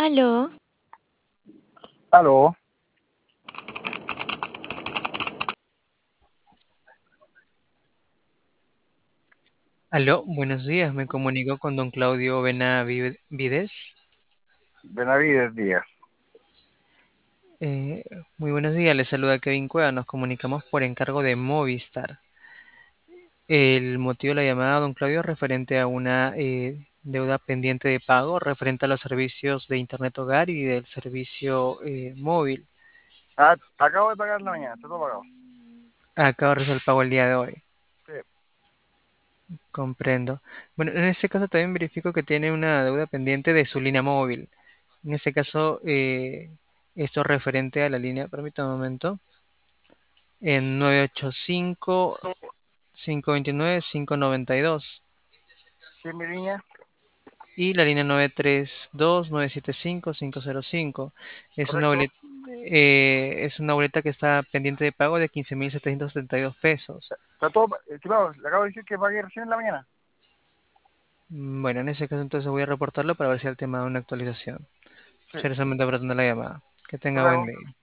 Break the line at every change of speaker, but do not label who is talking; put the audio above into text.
Aló,
Aló,
Aló, buenos días. Me comunico con don Claudio Benavides.
Benavides Díaz.
Eh, Muy buenos días. Le saluda Kevin Cueva. Nos comunicamos por encargo de Movistar. El motivo de la llamada, don Claudio, es referente a una deuda pendiente de pago referente a los servicios de Internet Hogar y del servicio móvil.
Ah, acabo de pagar en la mañana, está todo pagado.
Acabo de realizar el pago el día de hoy.
Sí,
Comprendo. Bueno, en este caso también verifico que tiene una deuda pendiente de su línea móvil. En este caso, esto es referente a la línea, permítame un momento, en 985-529-592
sí, mi niña.
y la línea 932-975-505. Es una
Correcto.
boleta, es una boleta que está pendiente de pago de 15.772 pesos.
Está todo, estimado, le acabo de decir que pagué recién en la mañana.
Bueno, en ese caso entonces voy a reportarlo para ver si el tema de una actualización.
Sí,
Seriosamente por atender la llamada. Que
hasta
tenga buen
luego.
día.